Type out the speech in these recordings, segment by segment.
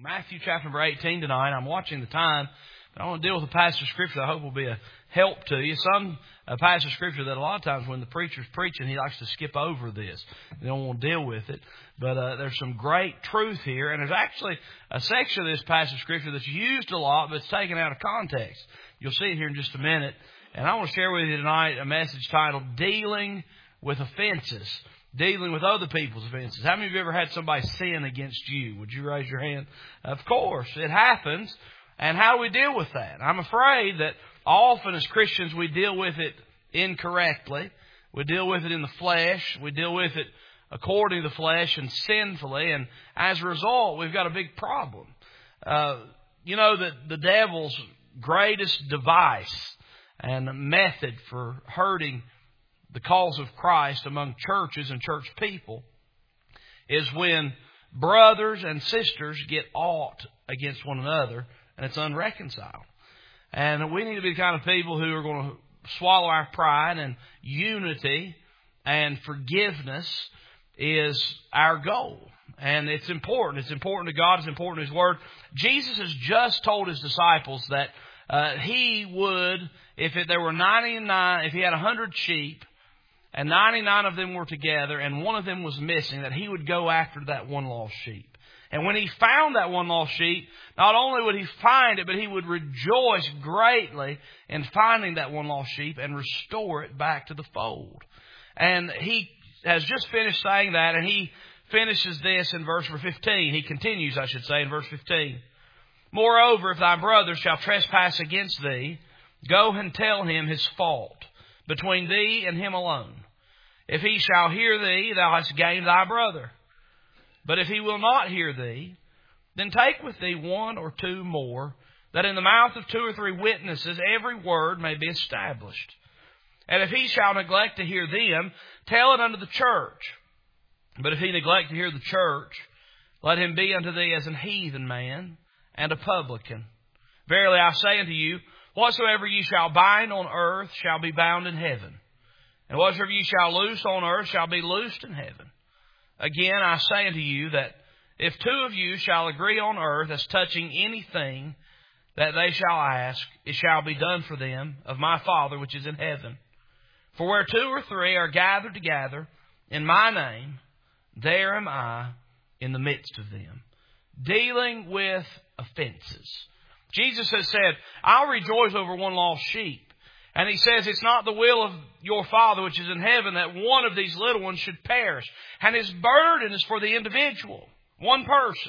Matthew chapter number 18 tonight. I'm watching the time, but I want to deal with a passage of Scripture that I hope will be a help to you. A passage of Scripture that a lot of times when the preacher's preaching, he likes to skip over this. They don't want to deal with it. But there's some great truth here, and there's actually a section of this passage of Scripture that's used a lot, but it's taken out of context. You'll see it here in just a minute. And I want to share with you tonight a message titled Dealing with Offenses. Dealing with other people's offenses. How many of you ever had somebody sin against you? Would you raise your hand? Of course, it happens. And how do we deal with that? I'm afraid that often as Christians we deal with it incorrectly. We deal with it in the flesh. We deal with it according to the flesh and sinfully. And as a result, we've got a big problem. You know that the devil's greatest device and method for hurting the cause of Christ among churches and church people is when brothers and sisters get aught against one another and it's unreconciled. And we need to be the kind of people who are going to swallow our pride, and unity and forgiveness is our goal. And it's important. It's important to God. It's important to His Word. Jesus has just told His disciples that He would, if there were 99, if He had 100 sheep, and 99 of them were together, and one of them was missing, that He would go after that one lost sheep. And when He found that one lost sheep, not only would He find it, but He would rejoice greatly in finding that one lost sheep and restore it back to the fold. And He has just finished saying that, and He finishes this in verse 15. He continues, I should say, in verse 15. Moreover, if thy brother shall trespass against thee, go and tell him his fault between thee and him alone. If he shall hear thee, thou hast gained thy brother. But if he will not hear thee, then take with thee one or two more, that in the mouth of 2 or 3 witnesses every word may be established. And if he shall neglect to hear them, tell it unto the church. But if he neglect to hear the church, let him be unto thee as an heathen man and a publican. Verily I say unto you, whatsoever ye shall bind on earth shall be bound in heaven. And whatsoever ye shall loose on earth shall be loosed in heaven. Again, I say unto you that if 2 of you shall agree on earth as touching anything that they shall ask, it shall be done for them of my Father which is in heaven. For where 2 or 3 are gathered together in my name, there am I in the midst of them. Dealing with offenses. Jesus has said, I'll rejoice over one lost sheep. And He says, it's not the will of your Father which is in heaven that one of these little ones should perish. And His burden is for the individual, one person.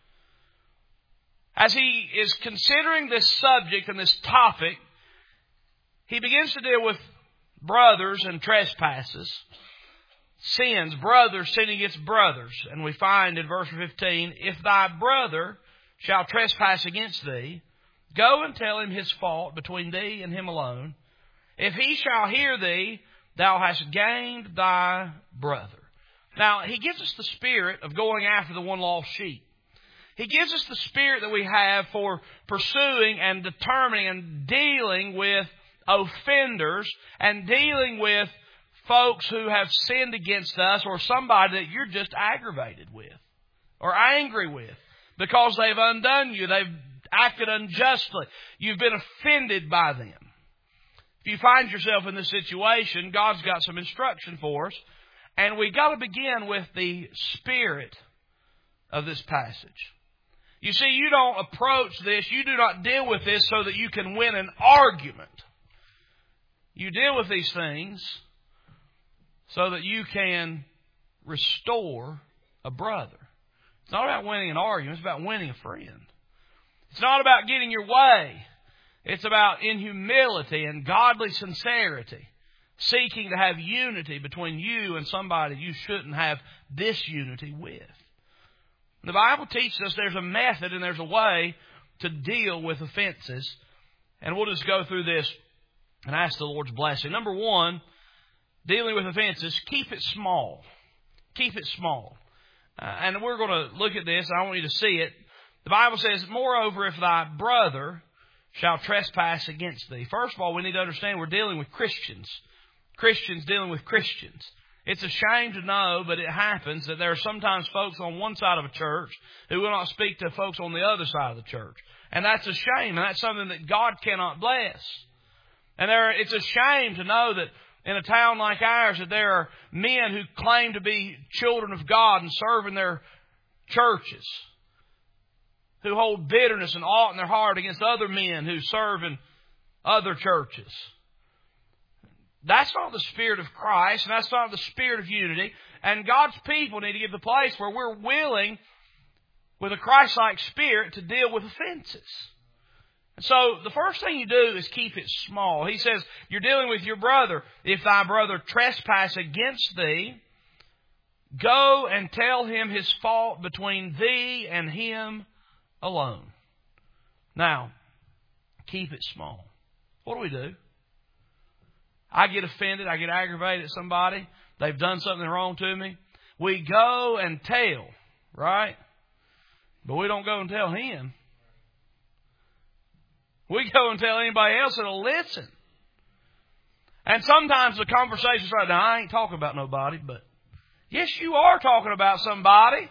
As He is considering this subject and this topic, He begins to deal with brothers and trespasses. Sins, brothers sinning against brothers. And we find in verse 15, if thy brother shall trespass against thee, go and tell him his fault between thee and him alone. If he shall hear thee, thou hast gained thy brother. Now, He gives us the spirit of going after the one lost sheep. He gives us the spirit that we have for pursuing and determining and dealing with offenders and dealing with folks who have sinned against us, or somebody that you're just aggravated with or angry with because they've undone you. They've acted unjustly. You've been offended by them. If you find yourself in this situation, God's got some instruction for us. And we've got to begin with the spirit of this passage. You see, you don't approach this, you do not deal with this so that you can win an argument. You deal with these things so that you can restore a brother. It's not about winning an argument, it's about winning a friend. It's not about getting your way. It's about, in humility and godly sincerity, seeking to have unity between you and somebody you shouldn't have disunity with. The Bible teaches us there's a method and there's a way to deal with offenses. And we'll just go through this and ask the Lord's blessing. Number 1, dealing with offenses, keep it small. Keep it small. And we're going to look at this. I want you to see it. The Bible says, moreover, if thy brother shall trespass against thee. First of all, we need to understand we're dealing with Christians. Christians dealing with Christians. It's a shame to know, but it happens that there are sometimes folks on one side of a church who will not speak to folks on the other side of the church. And that's a shame, and that's something that God cannot bless. And it's a shame to know that in a town like ours that there are men who claim to be children of God and serve in their churches, who hold bitterness and aught in their heart against other men who serve in other churches. That's not the Spirit of Christ, and that's not the Spirit of unity. And God's people need to get to the place where we're willing, with a Christ-like spirit, to deal with offenses. And so the first thing you do is keep it small. He says, you're dealing with your brother. If thy brother trespass against thee, go and tell him his fault between thee and him alone. Now, keep it small. What do? I get offended. I get aggravated at somebody. They've done something wrong to me. We go and tell, right? But we don't go and tell him. We go and tell anybody else that'll listen. And sometimes the conversation's right now, I ain't talking about nobody, but yes, you are talking about somebody.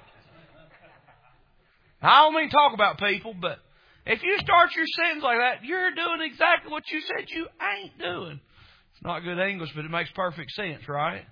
I don't mean talk about people, but if you start your sentence like that, you're doing exactly what you said you ain't doing. It's not good English, but it makes perfect sense, right?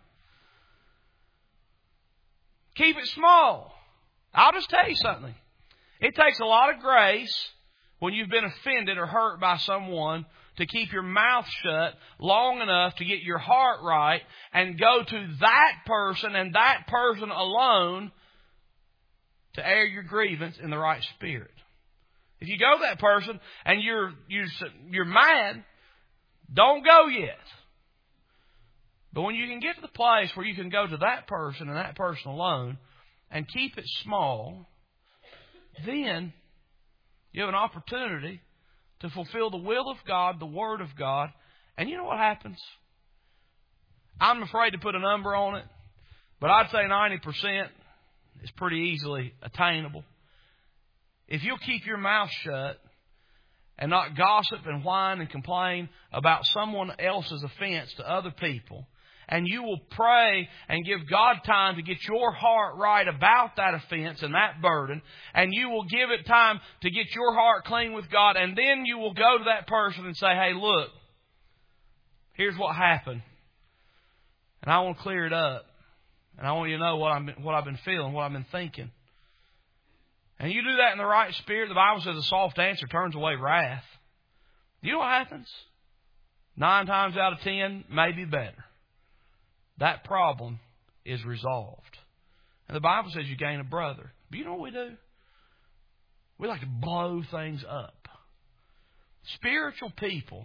Keep it small. I'll just tell you something. It takes a lot of grace when you've been offended or hurt by someone to keep your mouth shut long enough to get your heart right and go to that person and that person alone to air your grievance in the right spirit. If you go to that person and you're mad, don't go yet. But when you can get to the place where you can go to that person and that person alone and keep it small, then you have an opportunity to fulfill the will of God, the Word of God. And you know what happens? I'm afraid to put a number on it, but I'd say 90% is pretty easily attainable. If you'll keep your mouth shut and not gossip and whine and complain about someone else's offense to other people, and you will pray and give God time to get your heart right about that offense and that burden, and you will give it time to get your heart clean with God, and then you will go to that person and say, hey, look, here's what happened, and I want to clear it up, and I want you to know what I've been feeling, what I've been thinking. And you do that in the right spirit. The Bible says a soft answer turns away wrath. You know what happens? 9 times out of 10, maybe better. That problem is resolved. And the Bible says you gain a brother. But you know what we do? We like to blow things up. Spiritual people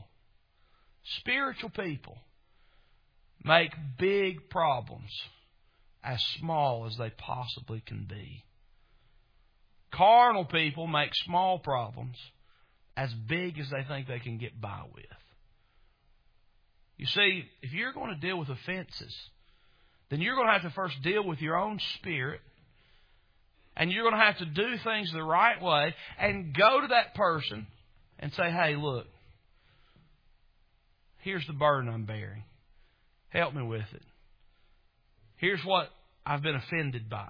make big problems as small as they possibly can be. Carnal people make small problems as big as they think they can get by with. You see, if you're going to deal with offenses, then you're going to have to first deal with your own spirit, and you're going to have to do things the right way and go to that person and say, hey, look, here's the burden I'm bearing. Help me with it. Here's what I've been offended by.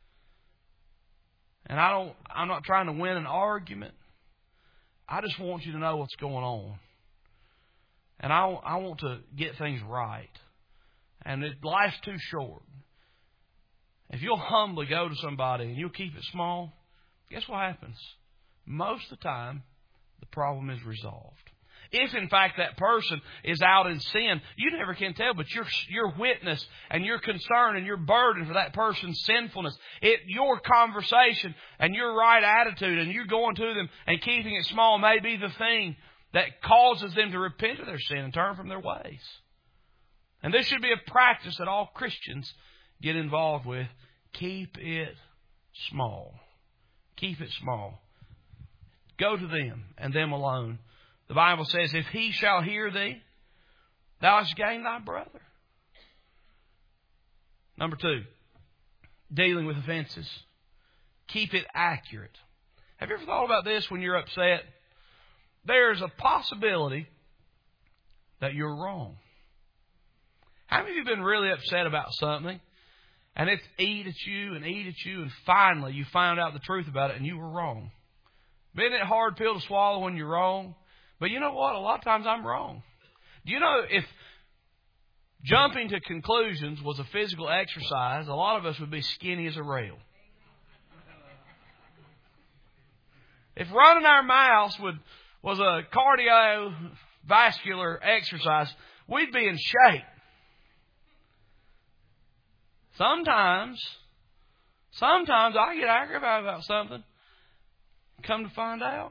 And I'm not trying to win an argument. I just want you to know what's going on. And I want to get things right. And life's too short. If you'll humbly go to somebody and you'll keep it small, guess what happens? Most of the time, the problem is resolved. If, in fact, that person is out in sin, you never can tell, but your witness and your concern and your burden for that person's sinfulness, your conversation and your right attitude and you going to them and keeping it small may be the thing that causes them to repent of their sin and turn from their ways. And this should be a practice that all Christians get involved with. Keep it small. Keep it small. Go to them and them alone. The Bible says, if he shall hear thee, thou hast gained thy brother. Number 2, dealing with offenses. Keep it accurate. Have you ever thought about this when you're upset? There's a possibility that you're wrong. How many of you have been really upset about something? And it's eat at you, and finally you found out the truth about it and you were wrong. Isn't it a hard pill to swallow when you're wrong? But you know what? A lot of times I'm wrong. Do you know if jumping to conclusions was a physical exercise, a lot of us would be skinny as a rail. If running our mouths was a cardiovascular exercise, we'd be in shape. Sometimes I get aggravated about something. Come to find out,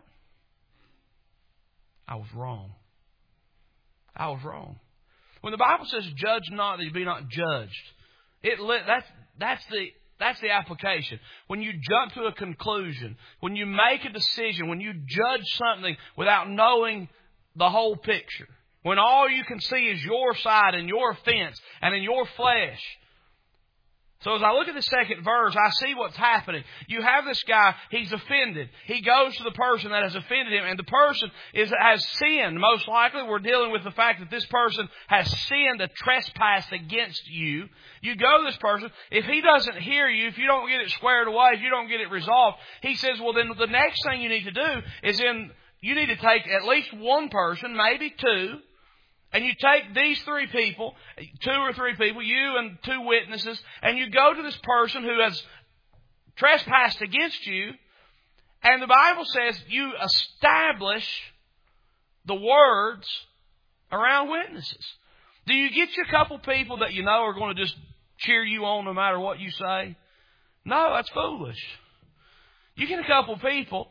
I was wrong. I was wrong. When the Bible says, "Judge not that you be not judged," that's the application. When you jump to a conclusion, when you make a decision, when you judge something without knowing the whole picture, when all you can see is your side and your offense and in your flesh. So as I look at the second verse, I see what's happening. You have this guy, he's offended. He goes to the person that has offended him, and the person has sinned. Most likely we're dealing with the fact that this person has sinned, a trespass against you. You go to this person. If he doesn't hear you, if you don't get it squared away, if you don't get it resolved, he says, well, then the next thing you need to do is you need to take at least one person, maybe two, and you take these three people, 2 or 3 people, you and 2 witnesses, and you go to this person who has trespassed against you, and the Bible says you establish the words around witnesses. Do you get you a couple people that you know are going to just cheer you on no matter what you say? No, that's foolish. You get a couple people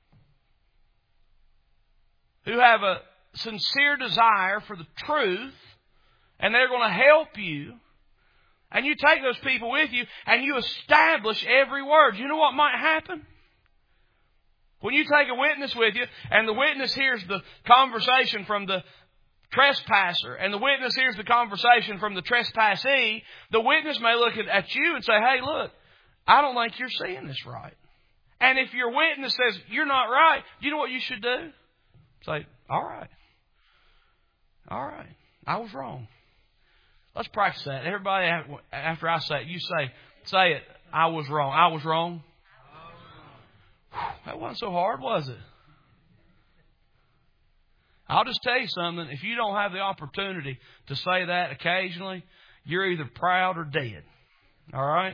who have a sincere desire for the truth, and they're going to help you, and you take those people with you and you establish every word. You know what might happen? When you take a witness with you and the witness hears the conversation from the trespasser and the witness hears the conversation from the trespassee, the witness may look at you and say, hey, look, I don't think you're seeing this right. And if your witness says you're not right, do you know what you should do? Say, all right, I was wrong. Let's practice that. Everybody, after I say it, you say it. I was wrong. I was wrong. That wasn't so hard, was it? I'll just tell you something. If you don't have the opportunity to say that occasionally, you're either proud or dead. All right?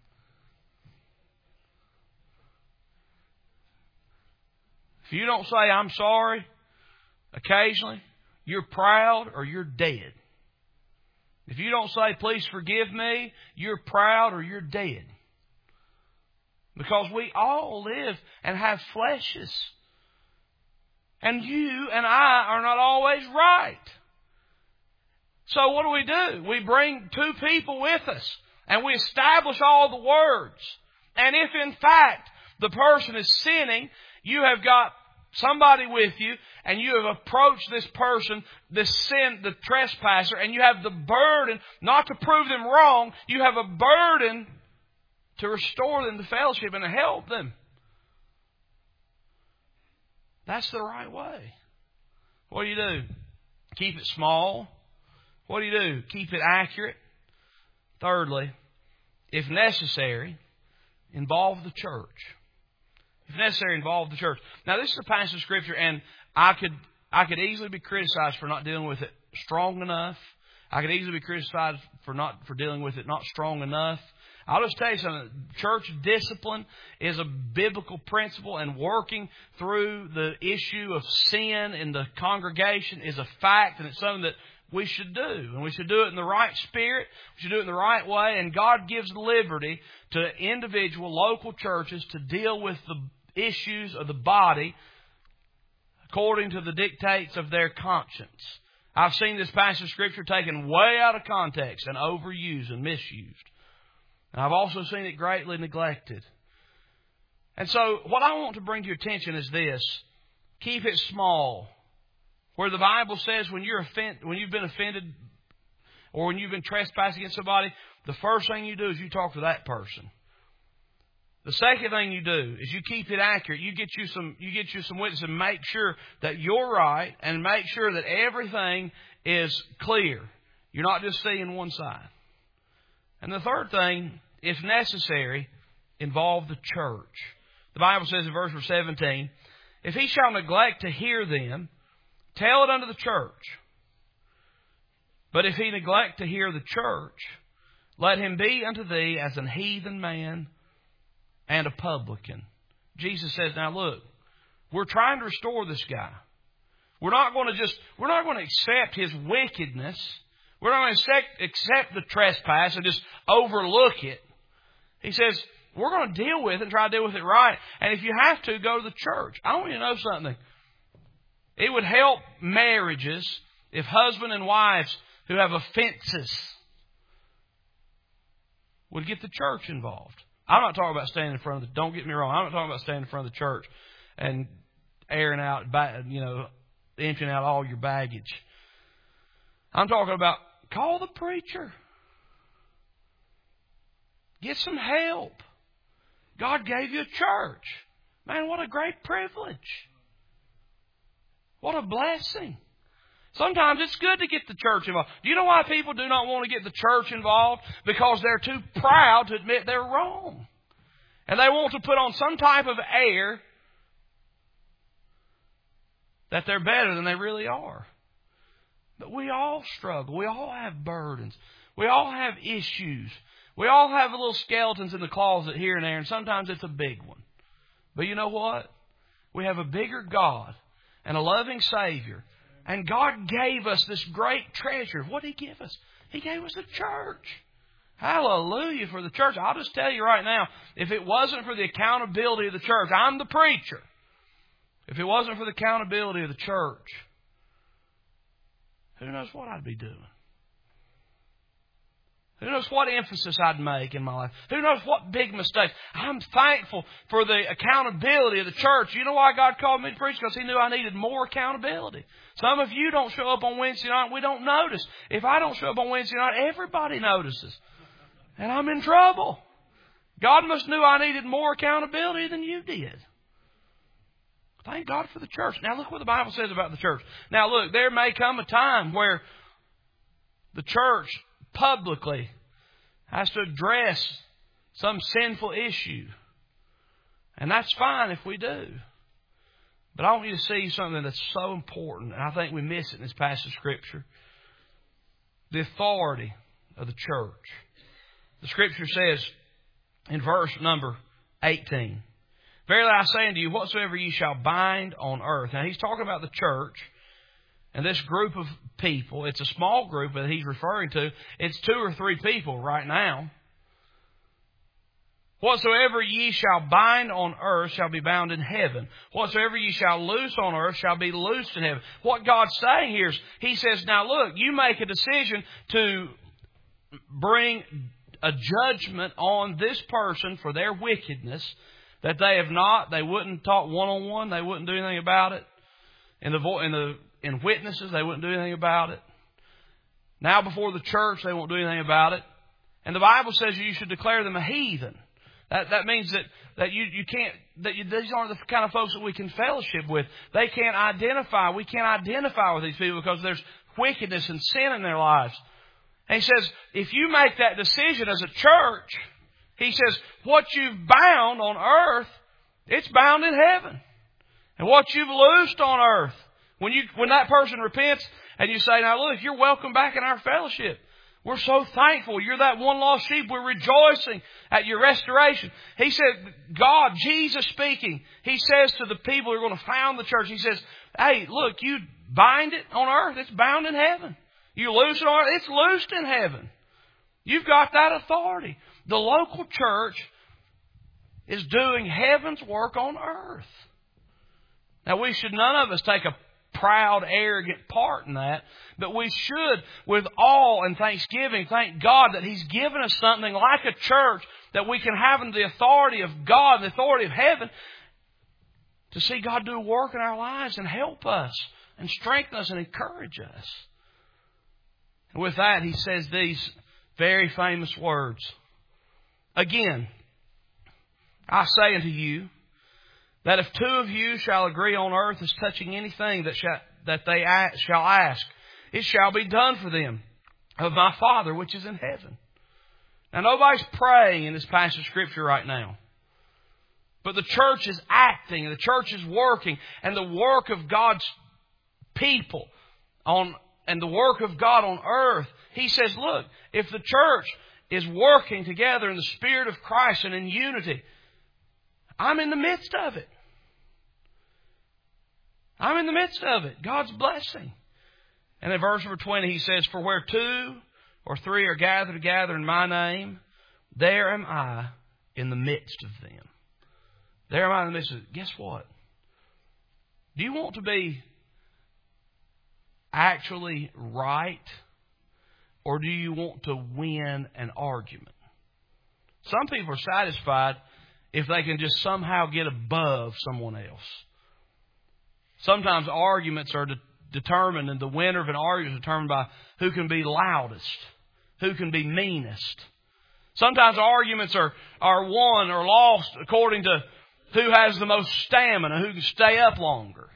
If you don't say, I'm sorry, occasionally, you're proud or you're dead. If you don't say, please forgive me, you're proud or you're dead. Because we all live and have fleshes. And you and I are not always right. So what do? We bring 2 people with us and we establish all the words. And if in fact the person is sinning, you have got somebody with you and you have approached this person, this sin, the trespasser, and you have the burden not to prove them wrong. You have a burden to restore them to fellowship and to help them. That's the right way. What do? Keep it small. What do? Keep it accurate. Thirdly, if necessary, involve the church. If necessary, involve the church. Now, this is a passage of Scripture, and I could easily be criticized for not dealing with it strong enough. I could easily be criticized for dealing with it not strong enough. I'll just tell you something. Church discipline is a biblical principle, and working through the issue of sin in the congregation is a fact, and it's something that we should do. And we should do it in the right spirit. We should do it in the right way. And God gives liberty to individual local churches to deal with the issues of the body according to the dictates of their conscience. I've seen this passage of Scripture taken way out of context and overused and misused. And I've also seen it greatly neglected. And so what I want to bring to your attention is this. Keep it small. Where the Bible says when you've been offended or when you've been trespassing against somebody, the first thing you do is you talk to that person. The second thing you do is you keep it accurate. You get you some witnesses and make sure that you're right and make sure that everything is clear. You're not just seeing one side. And the third thing, if necessary, involve the church. The Bible says in verse 17, if he shall neglect to hear them, tell it unto the church. But if he neglect to hear the church, let him be unto thee as an heathen man and a publican. Jesus says, now look, we're trying to restore this guy. We're not going to accept his wickedness. We're not going to accept the trespass and just overlook it. He says, we're going to deal with it and try to deal with it right. And if you have to, go to the church. I want you to know something. It would help marriages if husband and wives who have offenses would get the church involved. I'm not talking about standing in front of don't get me wrong, I'm not talking about standing in front of the church and airing out, emptying out all your baggage. I'm talking about call the preacher. Get some help. God gave you a church. Man, what a great privilege. What a blessing. Sometimes it's good to get the church involved. Do you know why people do not want to get the church involved? Because they're too proud to admit they're wrong. And they want to put on some type of air that they're better than they really are. But we all struggle. We all have burdens. We all have issues. We all have little skeletons in the closet here and there, and sometimes it's a big one. But you know what? We have a bigger God and a loving Savior. And God gave us this great treasure. What did He give us? He gave us a church. Hallelujah for the church. I'll just tell you right now, if it wasn't for the accountability of the church, I'm the preacher. If it wasn't for the accountability of the church, who knows what I'd be doing? Who knows what emphasis I'd make in my life? Who knows what big mistakes? I'm thankful for the accountability of the church. You know why God called me to preach? Because He knew I needed more accountability. Some of you don't show up on Wednesday night. We don't notice. If I don't show up on Wednesday night, everybody notices. And I'm in trouble. God must knew I needed more accountability than you did. Thank God for the church. Now look what the Bible says about the church. Now look, there may come a time where the church publicly has to address some sinful issue. And that's fine if we do. But I want you to see something that's so important, and I think we miss it in this passage of Scripture. The authority of the church. The Scripture says in verse number 18, verily I say unto you, whatsoever ye shall bind on earth. Now He's talking about the church. And this group of people, it's a small group that He's referring to. It's 2 or 3 people right now. Whatsoever ye shall bind on earth shall be bound in heaven. Whatsoever ye shall loose on earth shall be loosed in heaven. What God's saying here is, He says, now look, you make a decision to bring a judgment on this person for their wickedness that they wouldn't talk one-on-one, they wouldn't do anything about it. In witnesses, they wouldn't do anything about it. Now before the church, they won't do anything about it. And the Bible says you should declare them a heathen. That means that you can't, these aren't the kind of folks that we can fellowship with. We can't identify with these people because there's wickedness and sin in their lives. And He says, if you make that decision as a church, He says, what you've bound on earth, it's bound in heaven. And what you've loosed on earth, when that person repents and you say, now look, you're welcome back in our fellowship. We're so thankful. You're that one lost sheep. We're rejoicing at your restoration. He said, God, Jesus speaking, He says to the people who are going to found the church, He says, hey, look, you bind it on earth, it's bound in heaven. You loose it on earth, it's loosed in heaven. You've got that authority. The local church is doing heaven's work on earth. Now, none of us take a proud, arrogant part in that, but we should, with awe and thanksgiving, thank God that He's given us something like a church that we can have in the authority of God, the authority of heaven, to see God do a work in our lives and help us and strengthen us and encourage us. And with that, He says these very famous words. Again, I say unto you, that if 2 of you shall agree on earth as touching anything that they shall ask, it shall be done for them of my Father which is in heaven. Now, nobody's praying in this passage of Scripture right now. But the church is acting, and the church is working, and the work of God's people and the work of God on earth. He says, look, if the church is working together in the Spirit of Christ and in unity, I'm in the midst of it. I'm in the midst of it. God's blessing. And in verse number 20, he says, for where 2 or 3 are gathered together in my name, there am I in the midst of them. There am I in the midst of them. Guess what? Do you want to be actually right, or do you want to win an argument? Some people are satisfied if they can just somehow get above someone else. Sometimes arguments are determined, and the winner of an argument is determined by who can be loudest, who can be meanest. Sometimes arguments are won or lost according to who has the most stamina, who can stay up longer.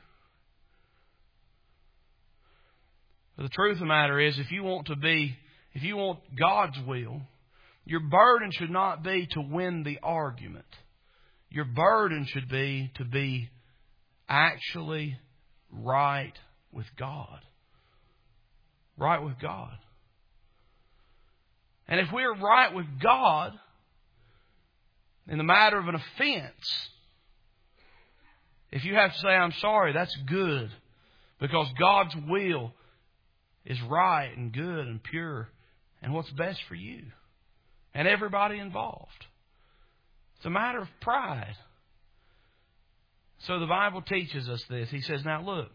But the truth of the matter is, if you want God's will, your burden should not be to win the argument. Your burden should be to be actually right with God. Right with God. And if we're right with God in the matter of an offense, if you have to say, I'm sorry, that's good. Because God's will is right and good and pure and what's best for you and everybody involved. It's a matter of pride. So the Bible teaches us this. He says, now look,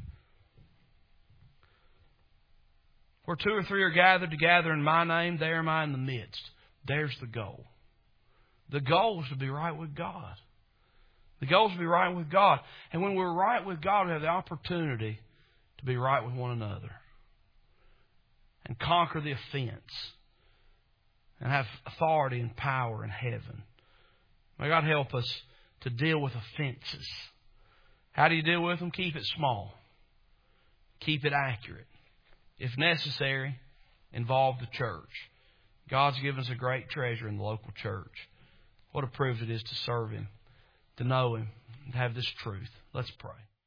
where 2 or 3 are gathered together in my name, there am I in the midst. There's the goal. The goal is to be right with God. The goal is to be right with God. And when we're right with God, we have the opportunity to be right with one another. And conquer the offense. And have authority and power in heaven. May God help us to deal with offenses. How do you deal with them? Keep it small. Keep it accurate. If necessary, involve the church. God's given us a great treasure in the local church. What a privilege it is to serve Him, to know Him, and to have this truth. Let's pray.